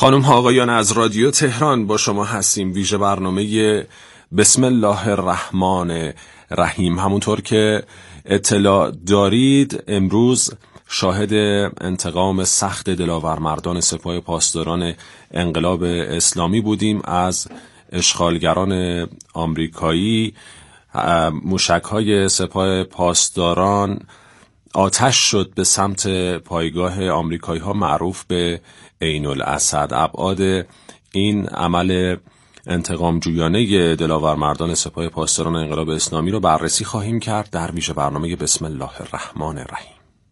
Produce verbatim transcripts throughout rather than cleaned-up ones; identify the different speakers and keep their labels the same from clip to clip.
Speaker 1: خانم ها آقایان، از رادیو تهران با شما هستیم. ویژه برنامه بسم الله الرحمن الرحیم. همونطور که اطلاع دارید امروز شاهد انتقام سخت دلاور مردان سپاه پاسداران انقلاب اسلامی بودیم از اشغالگران آمریکایی. موشک‌های سپاه پاسداران آتش شد به سمت پایگاه آمریکایی‌ها معروف به عین الاسد. ابعاد این عمل انتقام جویانه دلاور مردان سپاه پاسداران انقلاب اسلامی رو بررسی خواهیم کرد در ویژه برنامه بسم الله الرحمن الرحیم.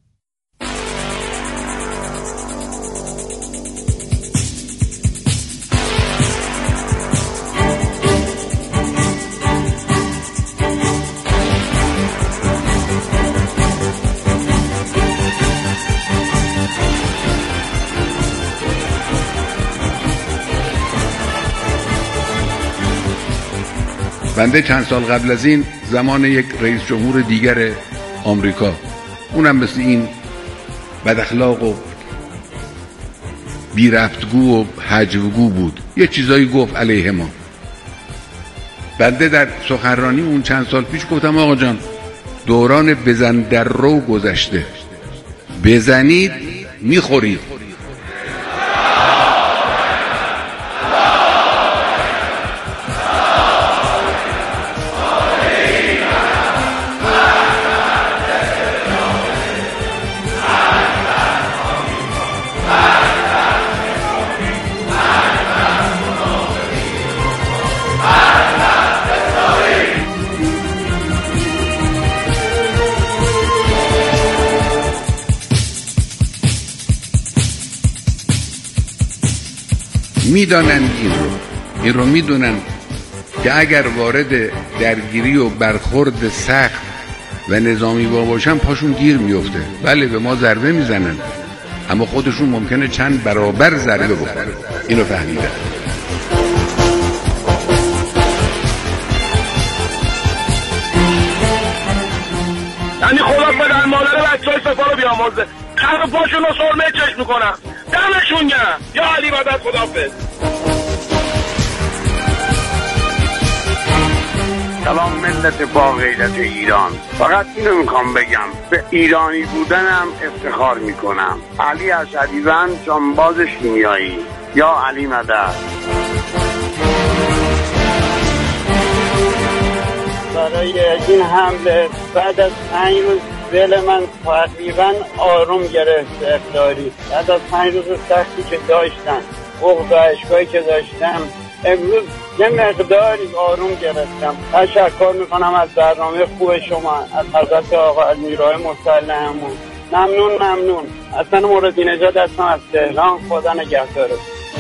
Speaker 2: بنده چند سال قبل از این زمان یک رئیس جمهور دیگر آمریکا، اونم مثل این بد اخلاق و بی ربطگو و هجوگو بود، یه چیزایی گفت علیه ما. بنده در سخنرانی اون چند سال پیش گفتم آقا جان، دوران بزن در رو گذشته، بزنید میخورید. میدانند این رو این رو میدونن که اگر وارد درگیری و برخورد سخت و نظامی با باشن پاشون گیر میفته. بله به ما ضربه میزنن، اما خودشون ممکنه چند برابر ضربه بخورن. اینو فهمیدن.
Speaker 3: یعنی خدا پدر مادر بچه‌های سپاه رو بیامرزه، خر پاشون رو سرمه چشم میکنم، دمشون گرم. یا علی مدد، خداحافظ.
Speaker 4: سلام ملت با غیرت ایران. فقط اینو میخوام بگم، به ایرانی بودنم افتخار میکنم. علی اسدی‌وند، جانباز شیمیایی. یا علی مدد.
Speaker 5: برای این حمله بعد از پنج روز دل من تقریبا آروم گرفت. اقداری بعد از پنج روز سختی که داشتم، بغض و اشکایی که داشتم، امروز یه مقداری آروم گرفتم. تشکر میکنم از برنامه خوب شما، از حضرت آقا نیروهای مسلحمون. ممنون ممنون. حسن موردی نژاد هستم از تهران. خدا نگهدارت.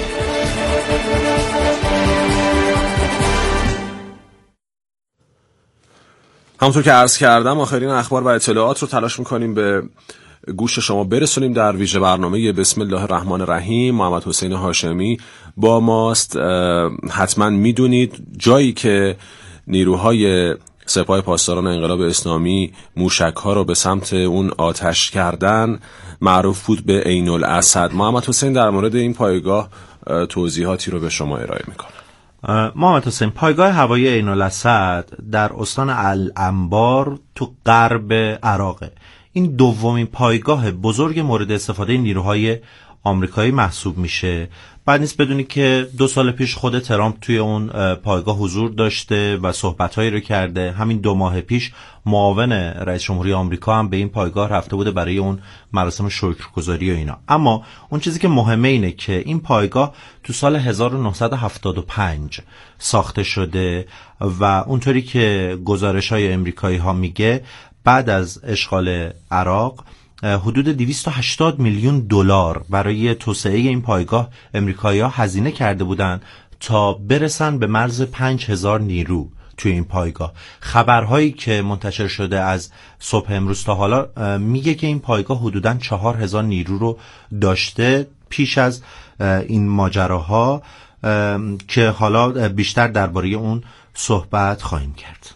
Speaker 1: همونطور که عرض کردم آخرین اخبار و اطلاعات رو تلاش میکنیم به گوش شما برسونیم در ویژه برنامه بسم الله الرحمن الرحیم. محمد حسین هاشمی با ماست. حتما میدونید جایی که نیروهای سپاه پاسداران انقلاب اسلامی موشک‌ها رو به سمت اون آتش کردن معروف بود به عین الاسد. محمد حسین در مورد این پایگاه توضیحاتی رو به شما ارائه میکنه.
Speaker 6: محمد حسین، پایگاه هوایی عین الاسد در استان الانبار تو غرب عراقه. این دومین پایگاه بزرگ مورد استفاده نیروهای آمریکایی محسوب میشه. بعد نیست بدونی که دو سال پیش خود ترامپ توی اون پایگاه حضور داشته و صحبت‌هایی رو کرده. همین دو ماه پیش معاون رئیس جمهوری آمریکا هم به این پایگاه رفته بوده برای اون مراسم شکرگزاری و اینا. اما اون چیزی که مهمه اینه که این پایگاه تو سال هزار و نهصد و هفتاد و پنج ساخته شده و اونطوری که گزارش‌های آمریکایی ها میگه بعد از اشغال عراق حدود دویست و هشتاد میلیون دلار برای توسعه این پایگاه امریکایی‌ها هزینه کرده بودند تا برسن به مرز پنج هزار نیرو توی این پایگاه. خبرهایی که منتشر شده از صبح امروز تا حالا میگه که این پایگاه حدوداً چهار هزار نیرو رو داشته پیش از این ماجراها که حالا بیشتر درباره اون صحبت خواهیم کرد.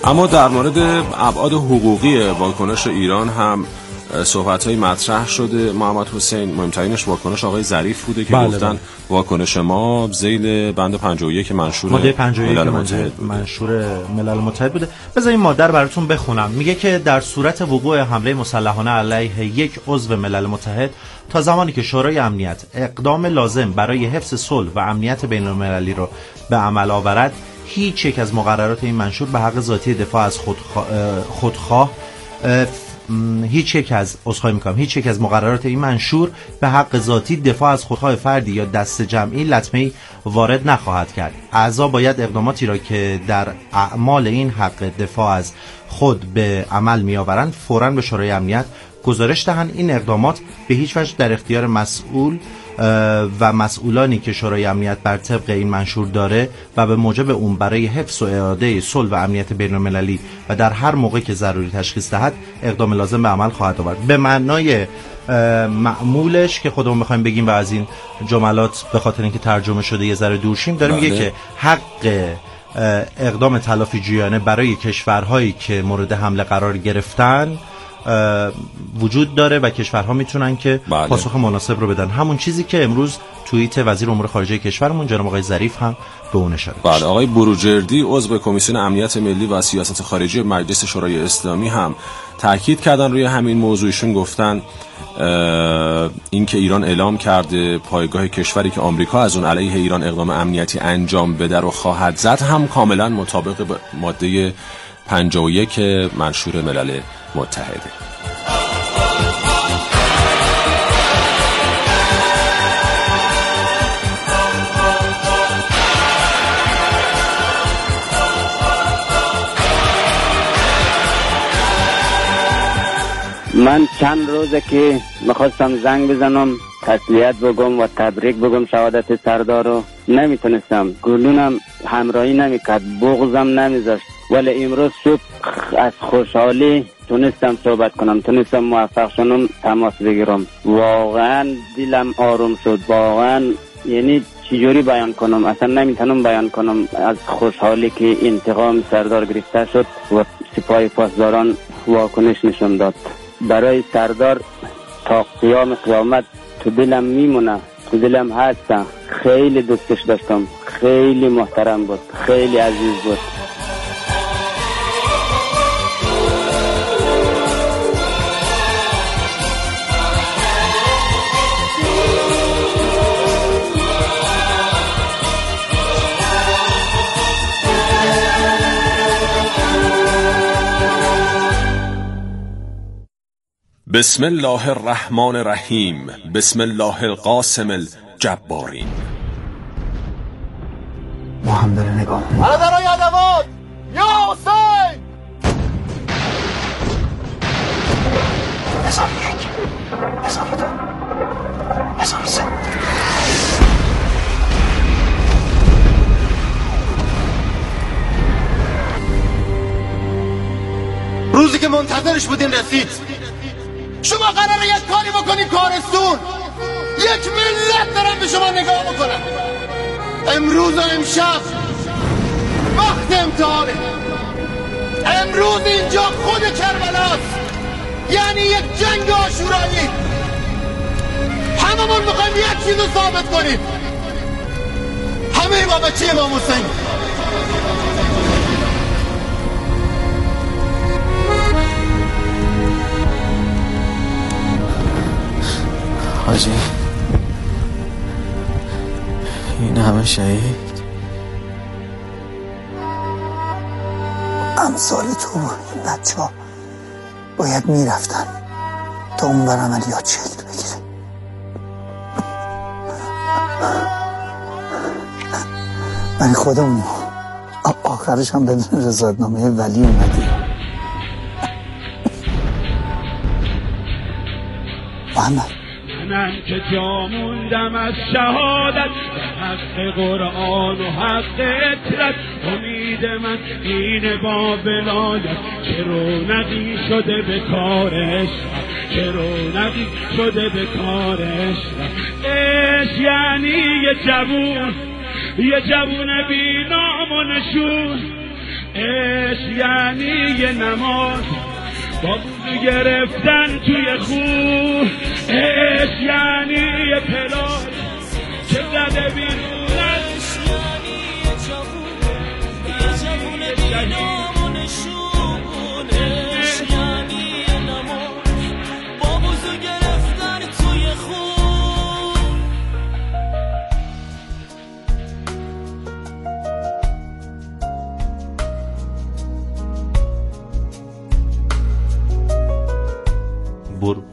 Speaker 1: اما در مورد ابعاد حقوقی واکنش ایران هم صحبت‌های مطرح شده. محمد حسین، مهمترینش واکنش آقای ظریف بوده که بله گفتن بله. واکنش ما ذیل بند پنجاه و یک منشور ملل متحد
Speaker 6: منشور ملل متحد بوده. بذارید این ماده رو براتون بخونم. میگه که در صورت وقوع حمله مسلحانه علیه یک عضو ملل متحد تا زمانی که شورای امنیت اقدام لازم برای حفظ صلح و امنیت بین‌المللی رو به عمل آورد، هیچ یک از مقررات این منشور به حق ذاتی دفاع از خودخواه, خودخواه هیچ یک از عذرخواهی میکنم هیچ یک از مقررات این منشور به حق ذاتی دفاع از خودخواه فردی یا دست جمعی لطمه‌ای وارد نخواهد کرد. اعضا باید اقداماتی را که در اعمال این حق دفاع از خود به عمل میآورند فوراً به شورای امنیت گزارش دهند. این اقدامات به هیچ وجه در اختیار مسئول و مسئولانی که شورای امنیت بر طبق این منشور داره و به موجب اون برای حفظ و اعاده صلح و امنیت بین‌المللی و در هر موقع که ضروری تشخیص دهد اقدام لازم به عمل خواهد آورد. به معنای معمولش که خودمون می‌خوایم بگیم و از این جملات به خاطر اینکه ترجمه شده یه ذره دور شیم داره میگه که حق اقدام تلافی جویانه برای کشورهایی که مورد حمله قرار گرفتن وجود داره و کشورها میتونن که بله. پاسخ مناسب رو بدن. همون چیزی که امروز توییت وزیر امور خارجه کشورمون جناب آقای ظریف هم به اون اشاره داشت.
Speaker 1: بله. آقای بروجردی عضو کمیسیون امنیت ملی و سیاست خارجی مجلس شورای اسلامی هم تاکید کردن روی همین موضوعشون. گفتن این که ایران اعلام کرده پایگاه کشوری که آمریکا از اون علیه ایران اقدام امنیتی انجام بده رو خواهد زد هم کاملا مطابق با ماده پنجاه و یک منشور ملل متحده.
Speaker 5: من چند روزه که میخواستم زنگ بزنم تسلیت بگم و تبریک بگم شهادت سردار رو نمیتونستم. گلونم همراهی نمیکرد، بغضم نمیذاشت، ولی امروز صبح از خوشحالی تونستم صحبت کنم، تونستم موفق شدم تماس بگیرم. واقعا دلم آروم شد. واقعا یعنی چجوری بیان کنم، اصلا نمیتونم بیان کنم از خوشحالی که انتقام سردار گرفته شد و سپاه پاسداران واکنش نشون داد. برای سردار تا قیام قیامت تو دلم میمونه، تو دلم هست. خیلی دوستش داشتم، خیلی محترم بود، خیلی عزیز بود.
Speaker 1: بسم الله الرحمن الرحیم. بسم الله القاسم الجبارین.
Speaker 7: ما هم داره نگاه
Speaker 3: می‌کنه. برادرای ادوات، یا حسین!
Speaker 7: هزار یک، هزار دو، هزار سه.
Speaker 3: روزی که منتظرش بودین رسید. شما قراره یک کاری بکنی کارستون، یک ملت دارن به شما نگاه بکنن. امروز و امشب وقت امتحانه. امروز اینجا خود کربلاست، یعنی یک جنگ عاشورایی. هممون میخوایم یک چیزو ثابت کنیم، همه با بچه امام حسین.
Speaker 7: حاجی این همه شهید امثال تو این بچه ها باید میرفتن تا اون بر عملیات شکل بگیره. من خودمون آخرش هم بدون رضایتنامه ولی اومدی. محمد
Speaker 8: منم که جا موندم از شهادت به حق قرآن و حق اطرت. امید من اینه با ولایت که رونقی شده به کارش، که رونقی شده به کارش. عشق یعنی یه جوون، یه جوون بی نام و نشون عشق یعنی یه نماز با بوزو گرفتن توی خون، عشق یعنی یه پلاس که زده بیرون از یعنی یه جوون، یه جوون بینام و نشون، عشق یعنی یه نماز با بوزو گرفتن توی خون.
Speaker 6: برو.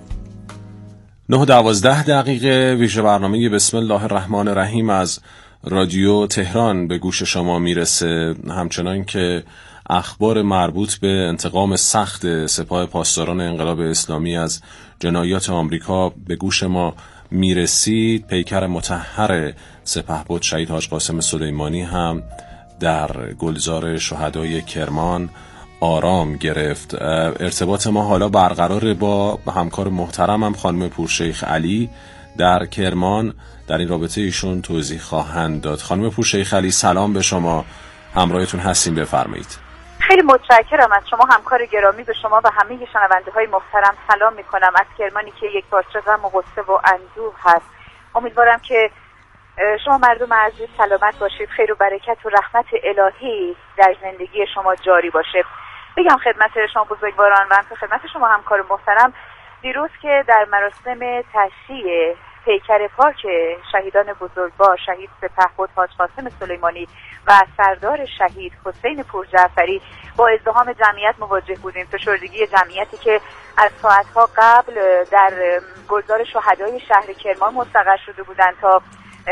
Speaker 1: نه دوازده دقیقه ویژه برنامه بسم الله الرحمن الرحیم از رادیو تهران به گوش شما میرسه. همچنان که اخبار مربوط به انتقام سخت سپاه پاسداران انقلاب اسلامی از جنایات آمریکا به گوش ما میرسید، پیکر مطهر سپهبد شهید حاج قاسم سلیمانی هم در گلزار شهدای کرمان آرام گرفت. ارتباط ما حالا برقرار با همکار محترمم خانم پورشیخ علی در کرمان. در این رابطه ایشون توضیح خواهند داد. خانم پورشیخ علی سلام به شما، همراهتون هستیم، بفرمایید.
Speaker 9: خیلی متشکرم از شما همکار گرامی. به شما و همه شنونده های محترم سلام می کنم از کرمانی که یک بارچه غم و غصه و اندوه هست. امیدوارم که شما مردم عزیز سلامت باشید، خیر و برکت و رحمت الهی در زندگی شما جاری باشه. بگم خدمت شما بزرگواران و همچنین خدمت شما همکار محترم، دیروز که در مراسم تشییع پیکر پاک شهیدان بزرگوار شهید سپهبد حاج قاسم سلیمانی و سردار شهید حسین پورجعفری با ازدحام جمعیت مواجه بودیم. فشردگی جمعیتی که از ساعتها قبل در گلزار شهدای شهر کرمان مستقر شده بودند تا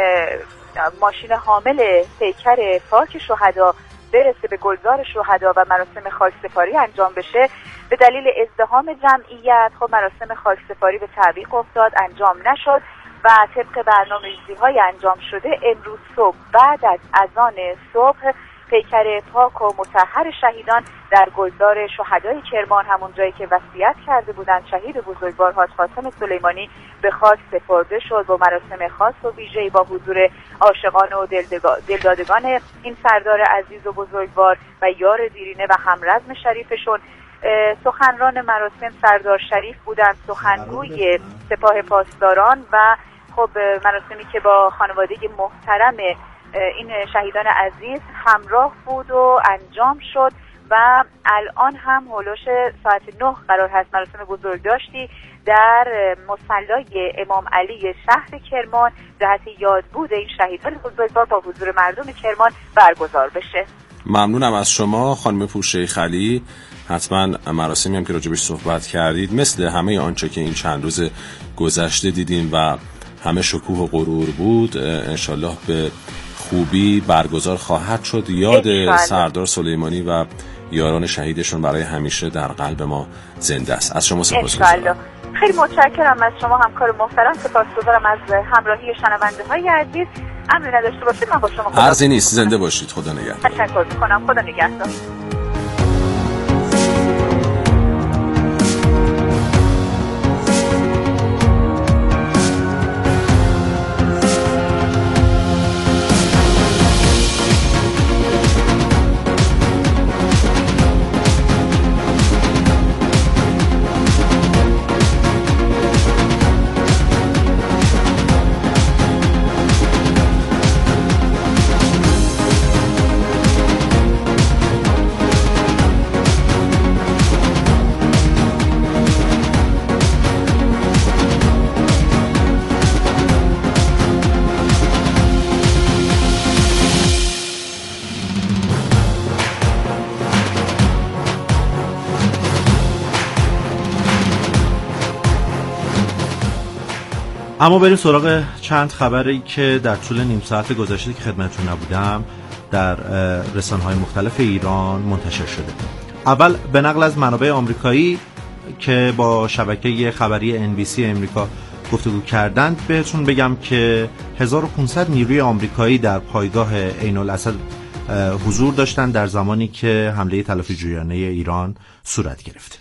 Speaker 9: ماشین حامل پیکر پاک شهدا برسه به گلزار شهدا و مراسم خاکسپاری انجام بشه، به دلیل ازدحام جمعیت خب مراسم خاکسپاری به تعویق افتاد، انجام نشد و طبق برنامه‌ریزی‌های انجام شده امروز صبح بعد از اذان صبح پیکر پاک و مطهر شهیدان در گلزار شهدای کرمان، همون جایی که وصیت کرده بودند شهید بزرگوار حاج قاسم سلیمانی، به خاک سپرده شد با مراسم خاص و ویژه‌ای با حضور عاشقان و دلدادگان این سردار عزیز و بزرگوار و یار دیرینه و همرزم شریفشون. سخنران مراسم سردار شریف بودند، سخنگوی سپاه پاسداران، و خب مراسمی که با خانواده محترم این شهیدان عزیز همراه بود و انجام شد و الان هم هولوش ساعت نه قرار هست مراسم بزرگداشتی در مصلی امام علی شهر کرمان جهت یادبود این شهیدان بزرگوار با حضور مردم کرمان برگزار بشه.
Speaker 1: ممنونم از شما خانم پورشیخ علی. حتما مراسمی هم که راجبش صحبت کردید مثل همه آنچه که این چند روز گذشته دیدیم و همه شکوه و غرور بود انشالله به خوبی برگزار خواهد شد. یاد سردار سلیمانی و یاران شهیدشون برای همیشه در قلب ما زنده است. از شما سپاسگزارم.
Speaker 9: خیلی متشکرم از شما همکار محترم، سپاسگزارم از همراهی شنونده های عزیز. امری نداشته باشید من با شما خدا
Speaker 1: عرضی نیست، زنده باشید. خدا نگهدار.
Speaker 9: تشکر میکنم. خدا نگهدار.
Speaker 6: اما بریم سراغ چند خبری که در طول نیم ساعت گذشته که خدمتتون نبودم در رسانه‌های مختلف ایران منتشر شده. اول به نقل از منابع آمریکایی که با شبکه خبری ان بی سی امریکا گفتگو کردند بهتون بگم که هزار و پانصد نیروی آمریکایی در پایگاه عین الاسد حضور داشتند در زمانی که حمله تلافی جویانه ایران صورت گرفت.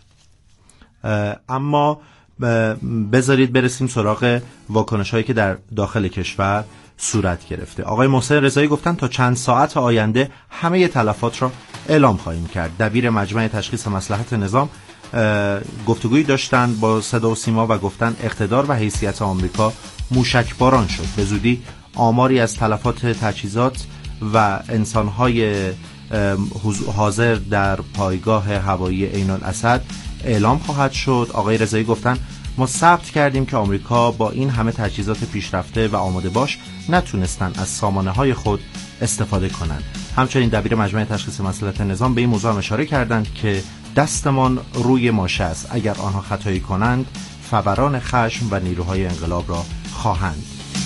Speaker 6: اما بذارید برسیم سراغ واکنش هایی که در داخل کشور صورت گرفته. آقای محسن رضایی گفتن تا چند ساعت آینده همه تلفات را اعلام خواهیم کرد. دبیر مجمع تشخیص مصلحت نظام گفتگویی داشتند با صدا و سیما و گفتن اقتدار و حیثیت آمریکا موشکباران شد. به زودی آماری از تلفات تجهیزات و انسانهای حاضر در پایگاه هوایی عین الاسد اعلام خواهد شد. آقای رضایی گفتن ما ثبت کردیم که آمریکا با این همه تجهیزات پیشرفته و آماده باش نتونستن از سامانه‌های خود استفاده کنند. همچنین دبیر مجمع تشخیص مصلحت نظام به این موضوع هم اشاره کردند که دستمان روی ماشه است، اگر آنها خطایی کنند فوران خشم و نیروهای انقلاب را خواهند.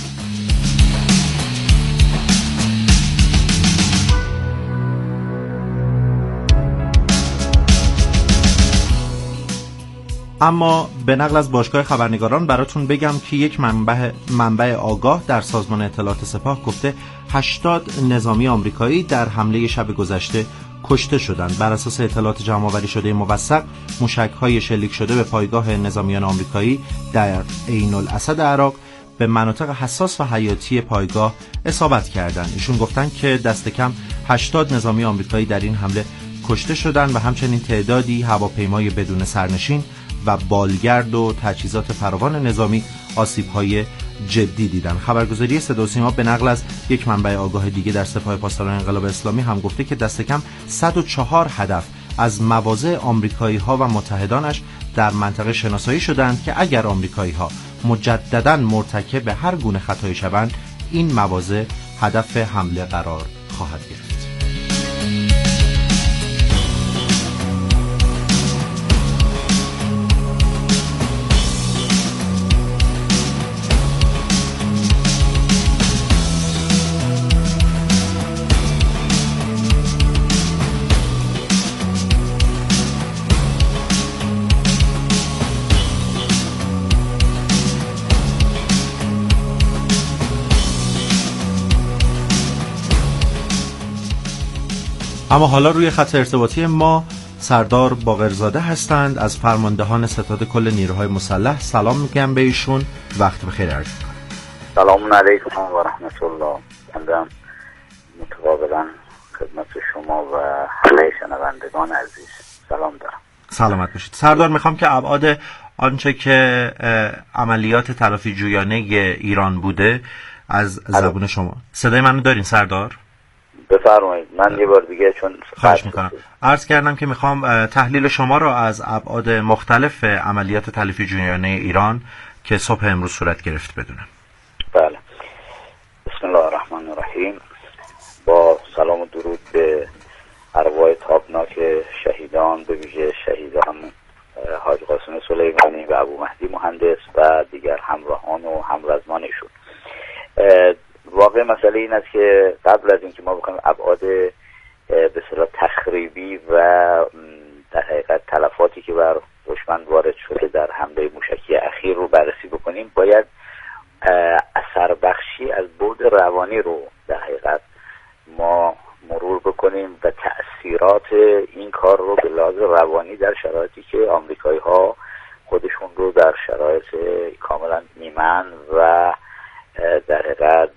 Speaker 6: اما به نقل از باشگاه خبرنگاران براتون بگم که یک منبع منبع آگاه در سازمان اطلاعات سپاه گفته هشتاد نظامی آمریکایی در حمله شب گذشته کشته شدند. بر اساس اطلاعات جمع‌آوری شده موثق، موشک‌های شلیک شده به پایگاه نظامیان آمریکایی در عین الاسد عراق به مناطق حساس و حیاتی پایگاه اصابت کردند. ایشون گفتن که دست کم هشتاد نظامی آمریکایی در این حمله کشته شدند و همچنین تعدادی هواپیمای بدون سرنشین و بالگرد و تجهیزات فراوان نظامی آسیب‌های جدی دیدن. خبرگزاری صدا و سیما به نقل از یک منبع آگاه دیگه در سپاه پاسداران انقلاب اسلامی هم گفته که دست کم صد و چهار هدف از مواضع آمریکایی‌ها و متحدانش در منطقه شناسایی شدند که اگر آمریکایی‌ها مجدداً مرتکب هر گونه خطایی شوند، این مواضع هدف حمله قرار خواهد گرفت. اما حالا روی خط ارتباطی ما سردار باقرزاده هستند از فرماندهان ستاد کل نیروهای مسلح. سلام میگم به ایشون، وقت بخیر عرض می‌کنم.
Speaker 10: سلام علیکم و رحمت الله. من متقابلا خدمت شما و همه شنوندگان عزیز سلام دارم.
Speaker 6: سلامت باشید. سردار، میخوام که ابعاد آنچه که عملیات تلافی جویانه ایران بوده از زبون شما. صدای منو دارین سردار؟
Speaker 10: بفرمایید. من یه بار دیگه چون
Speaker 6: خواهش میکنم. عرض کردم که میخوام تحلیل شما را از ابعاد مختلف عملیات تلافی جویانه ایران که صبح امروز صورت گرفت بدونم.
Speaker 10: بله. بسم الله الرحمن الرحیم. با سلام و درود به ارواح تابناک شهیدان، به ویژه شهیدان حاج قاسم سلیمانی و ابو مهدی مهندس و دیگر همراهان و همرزمانشون. واقع مسئله این است که قبل از اینکه ما بخوایم ابعاد به اصطلاح تخریبی و در حقیقت تلفاتی که بر دشمن وارد شده در حمله موشکی اخیر رو بررسی بکنیم، باید اثر بخشی از بعد روانی رو در حقیقت ما مرور بکنیم و تأثیرات این کار رو به لحاظ روانی در شرایطی که آمریکایی ها خودشون رو در شرایط کاملا ایمن و در حقیقت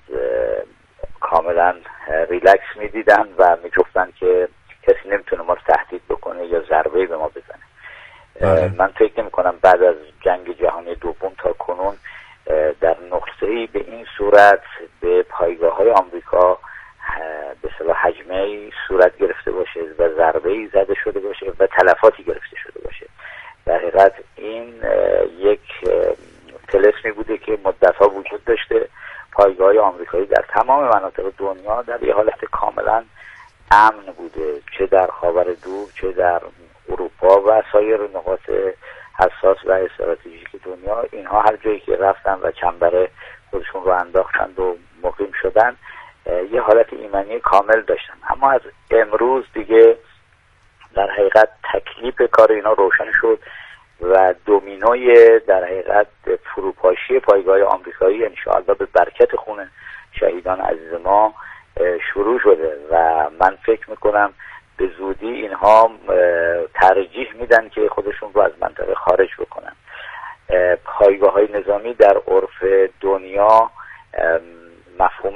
Speaker 10: کاملا ریلکس میدیدن و میگفتن که کسی نمیتونه ما رو تهدید بکنه یا ضربه به ما بزنه. من فکر نمی کنم بعد از جنگ جهانی دوم تا کنون در نقطه‌ای به این صورت به پایگاه های آمریکا به اصطلاح حجمه‌ای صورت گرفته باشه و ضربه‌ای زده شده باشه و تلفاتی گرفته شده باشه. در حقیقت این یک طلسمی بوده که مدت‌ها وجود داشته. پایگاه آمریکایی در تمام مناطق دنیا در یه حالت کاملا امن بوده، چه در خاورمیانه چه در اروپا و سایر نقاط حساس و استراتژیک دنیا. اینها هر جایی که رفتن و چنبره خودشون رو انداختند و مقیم شدن یه حالت ایمنی کامل داشتن. اما از امروز دیگه در حقیقت تکلیف کار اینا روشن شد و دومینوی در حقیقت فروپاشی پایگاه آمریکایی انشاءالله به برکت خون شهیدان عزیز ما شروع شده و من فکر میکنم به زودی اینها ترجیح میدن که خودشون رو از منطقه خارج بکنن. پایگاه های نظامی در عرف دنیا مفهوم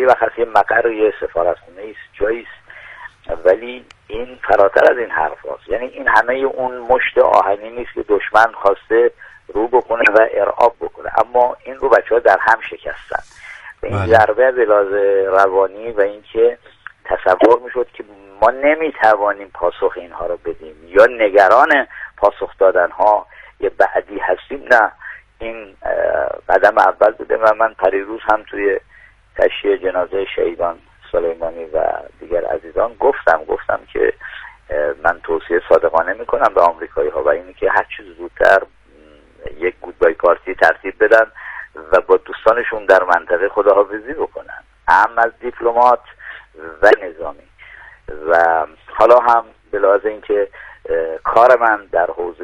Speaker 10: وقت یه مقر یه سفارتخونه است، جایی است، ولی این فراتر از این حرف هست. یعنی این همه اون مشت آهنی نیست که دشمن خواسته رو بکنه و ارعاب بکنه، اما این رو بچه ها در هم شکستن. و این ضربه به لحاظ روانی و اینکه تصور میشد که ما نمیتوانیم پاسخ اینها رو بدیم یا نگران پاسخ دادن ها یه بعدی هستیم، نه، این قدم اول بوده. و من پریروز هم توی تشییع جنازه شهیدان سلیمانی و دیگر عزیزان گفتم گفتم که من توصیه صادقانه میکنم به آمریکایی ها و اینی که هر چیز زودتر یک گودبای پارتی ترتیب بدن و با دوستانشون در منطقه خداحافظی بکنن، هم از دیپلمات و نظامی. و حالا هم به لحاظ اینکه کار من در حوزه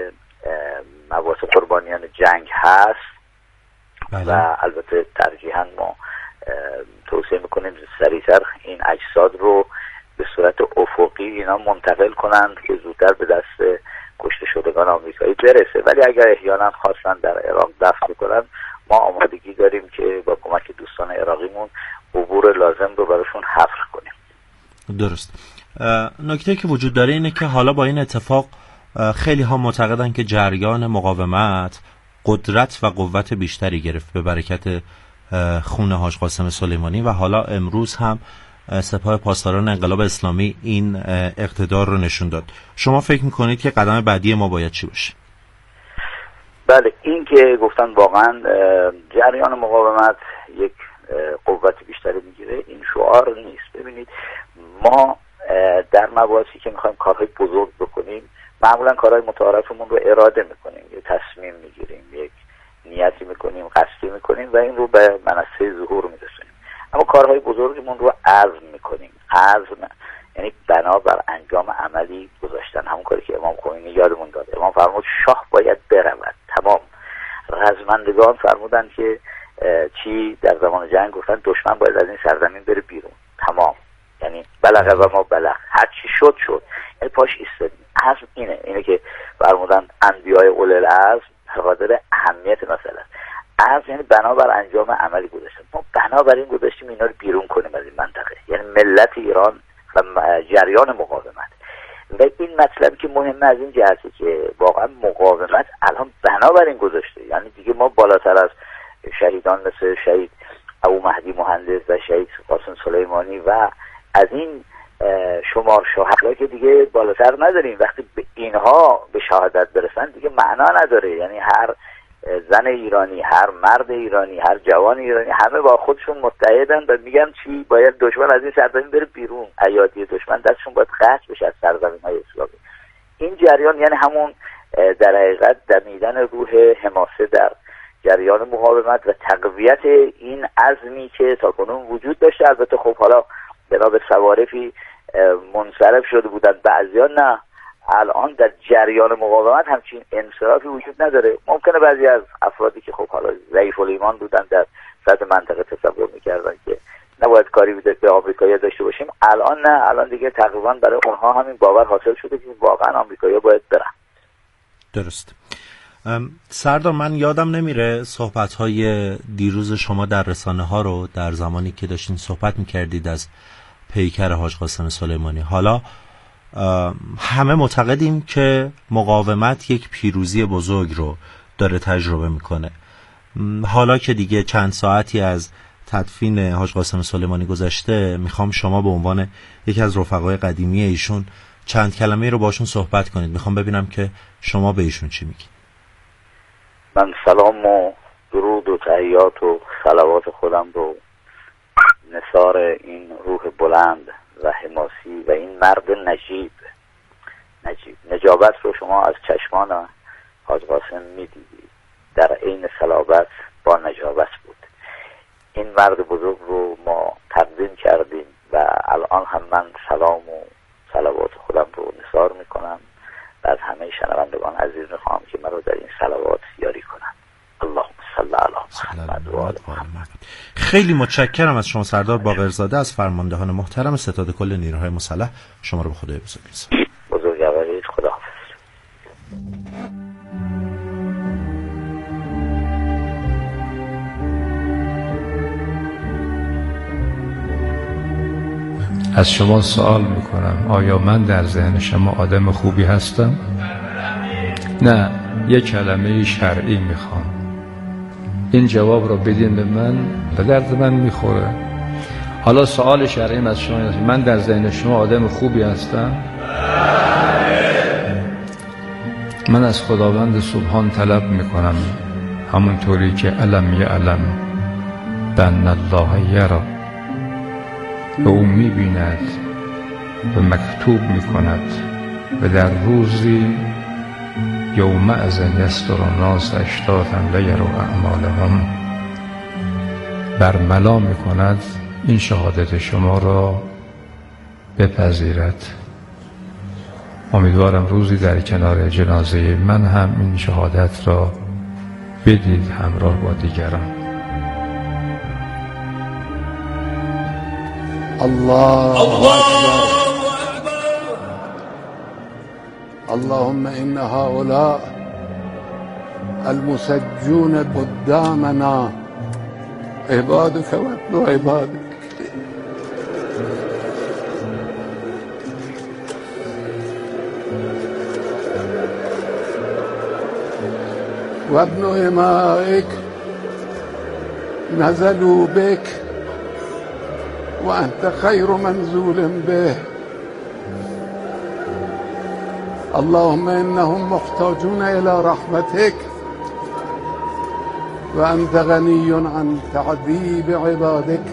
Speaker 10: مباحث قربانیان جنگ هست بله. و البته ترجیحاً ما توصیه میکنیم سریعتر این اجساد رو به صورت افقی اینا منتقل کنند که زودتر به دست کشته شدگان آمریکایی برسه. ولی اگر احیانا خواستن در عراق دفن کنن، ما آمادگی داریم که با کمک دوستان عراقیمون عبور لازم رو براشون حفر کنیم.
Speaker 6: درست. نکته که وجود داره اینه که حالا با این اتفاق خیلی ها معتقدن که جریان مقاومت قدرت و قوت بیشتری گرفت به برکت خون حاج قاسم سلیمانی و حالا امروز هم سپاه پاسداران انقلاب اسلامی این اقتدار رو نشون داد. شما فکر میکنید که قدم بعدی ما باید چی باشه؟
Speaker 10: بله، این که گفتن واقعا جریان مقاومت یک قوت بیشتری میگیره، این شعار نیست. ببینید ما در مباحثی که میخوایم کارهای بزرگ بکنیم معمولا کارهای متعارفمون رو اراده میکنیم، یه تصمیم میگیریم، یک نیتی میکنیم، قصدی میکنیم و این رو به منصه ظهور میرسونیم. اما کارهای بزرگمون رو عزم میکنیم. عزم یعنی بنا بر انجام عملی گذاشتن، همون کاری که امام خمینی یادمون داده. امام فرمود شاه باید برود. تمام رزمندگان فرمودن که چی در زمان جنگ گفتن دشمن باید از این سرزمین بره بیرون. تمام، یعنی بلغ و ما بلغ، هر چی شد شد، یعنی پاش ایستادیم. عزم اینه اینه که فرمودن انبیاء اولو العزم قادر اهمیت مسئله. عزم یعنی بنابر انجام عملی گذاشتن. ما بنابراین گذاشتیم اینا رو بیرون کنیم از این منطقه، یعنی ملت ایران و جریان مقاومت. و این مطلب که مهمه از این جهته که واقعا مقاومت الان بنابراین گذاشته، یعنی دیگه ما بالاتر از شهیدان مثل شهید ابو مهدی مهندس و شهید قاسم سلیمانی و از این شمار شهدا که دیگه بالاتر نداریم. وقتی به اینها به شهادت برسن دیگه معنا نداره. یعنی هر زن ایرانی، هر مرد ایرانی، هر جوان ایرانی، همه با خودشون متحدن و میگن چی؟ باید دشمن از این سرزمین بره بیرون، ایادی دشمن دستشون باید قطع بشه از سرزمین‌های اسلامی. این جریان یعنی همون در حقیقت دمیدن روح حماسه در جریان مقاومت و تقویت این عزمی که تاکنون وجود داشته. البته خب حالا بنا سوارفی منصرف شده بودن بعضیان، نه، الان در جریان مقاومت همچین انصرافی وجود نداره. ممکنه بعضی از افرادی که خب حالا ضعیف الایمان بودن در سطح منطقه تصور میکردن که نباید کاری بوده به آمریکایی‌ها داشته باشیم، الان نه، الان دیگه تقریبا برای اونها همین باور حاصل شده که واقعا آمریکایی‌ها باید برن.
Speaker 6: درست. سردار، من یادم نمیره صحبت‌های دیروز شما در رسانه‌ها رو در زمانی که داشتین صحبت می‌کردید از پیکر حاج قاسم سلیمانی. حالا همه معتقدیم که مقاومت یک پیروزی بزرگ رو داره تجربه میکنه. حالا که دیگه چند ساعتی از تدفین حاج قاسم سلیمانی گذشته، میخوام شما به عنوان یکی از رفقای قدیمی ایشون چند کلمه رو باشون صحبت کنید. میخوام ببینم که شما به ایشون چی میگید.
Speaker 10: من سلام و درود و تحیات و صلوات خودم رو نثار این روح بلند و حماسی و این مرد نجیب نجیب نجابت رو شما از چشمان حاج قاسم میدیدید، در عین صلابت با نجابت بود. این مرد بزرگ رو ما تقدیم کردیم و الان هم من سلام و صلوات خودم رو نثار میکنم و از همه شنوندگان عزیز میخوام که من رو در این صلوات یاری کنم. اللهم صل علی محمد و آل محمد.
Speaker 6: خیلی متشکرم از شما سردار باقرزاده از فرماندهان محترم ستاد کل نیروهای مسلح. شما رو به خدای بزرگ می‌سپارم.
Speaker 10: بزرگوارید. خداحافظ.
Speaker 11: از شما سوال میکنم آیا من در ذهن شما آدم خوبی هستم؟ نه، یک کلمه شرعی میخوام. این جواب رو بدین به من، به درد من میخوره. حالا سوال شرعی از شما هست، من در ذهن شما آدم خوبی هستم؟ من از خداوند سبحان طلب میکنم همونطوری که علم یعلم بأن الله یری، و او میبیند و مکتوب میکند و در روزی یومئذ یصدر الناس اشتاتا لیروا اعمالهم برملا میکند این شهادت شما را بپذیرد. امیدوارم روزی در کنار جنازه من هم این شهادت را بدید همراه با دیگران.
Speaker 2: الله أكبر. اللهم إن هؤلاء المسجون قدامنا عبادك وابن عبادك، وابن إمائك نزلوا بك وأنت خير منزول به. اللهم إنهم محتاجون إلى رحمتك وأنت غني عن تعذيب عبادك.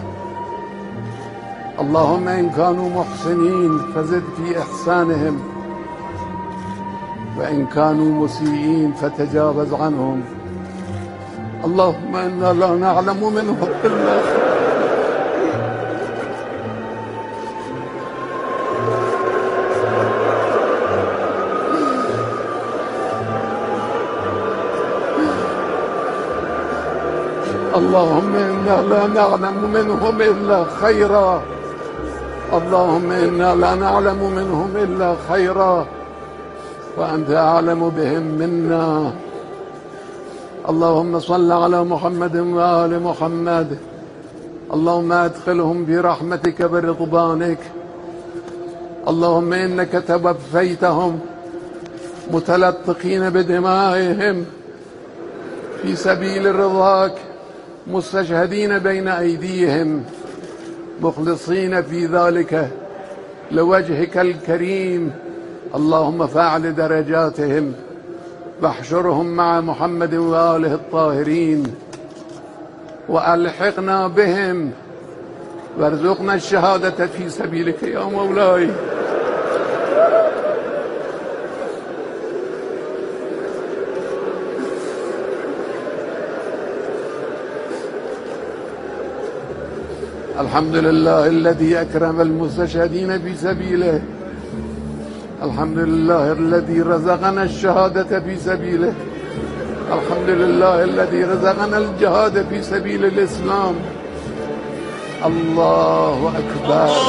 Speaker 2: اللهم إن كانوا محسنين فزد في إحسانهم، وإن كانوا مسيئين فتجاوز عنهم. اللهم إنا لا نعلم منهم إلا خير. اللهم إنا لا نعلم منهم إلا خيرا. اللهم إنا لا نعلم منهم إلا خيرا وأنت أعلم بهم منا. اللهم صل على محمد وآل محمد. اللهم أدخلهم برحمتك برضوانك. اللهم إنك توفيتهم متلطخين بدمائهم في سبيل رضاك، مستشهدين بين أيديهم، مخلصين في ذلك لوجهك الكريم. اللهم فاعل درجاتهم واحشرهم مع محمد وآله الطاهرين، وألحقنا بهم وارزقنا الشهادة في سبيلك يا مولاي. الحمد لله الذي أكرم المستشهدين في سبيله. الحمد لله الذي رزقنا الشهادة في سبيله. الحمد لله الذي رزقنا الجهاد في سبيل الإسلام. الله أكبر.